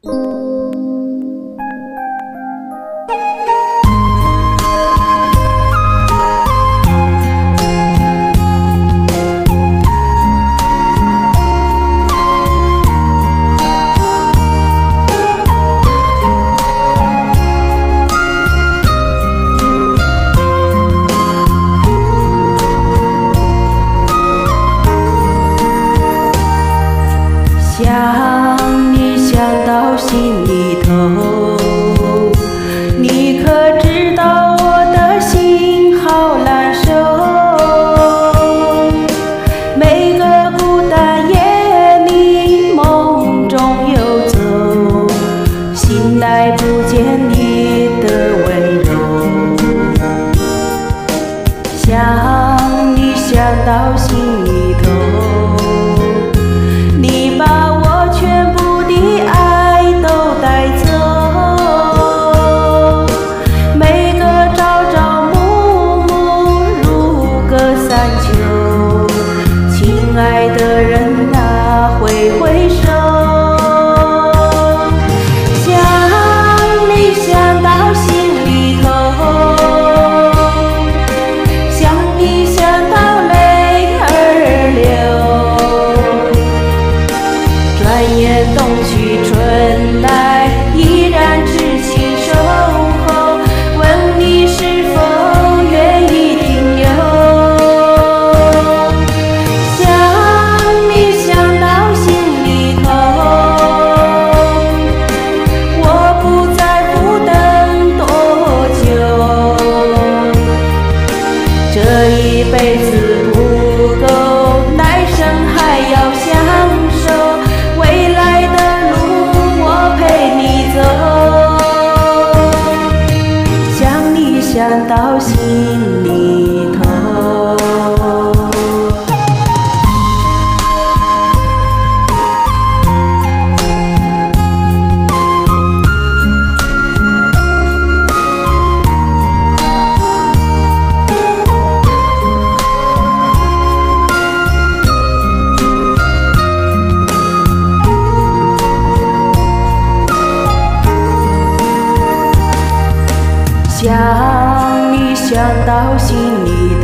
想你想到心里头，你可知道我的心好难受？每个孤单夜里梦中游走，醒来不见你的温柔。想你想到心里头，你把我全部的爱都带走，每个朝朝暮暮如隔三秋，亲爱的人啊，挥挥手。想你想到心里头，想你想到泪儿流，转眼冬去春来，依然痴情守候，问你是否愿意停留。想你想到心里头，我不在乎等多久，这一辈子不够，来生还要相守。未来的路我陪你走，想你想到心里头。想你想到心里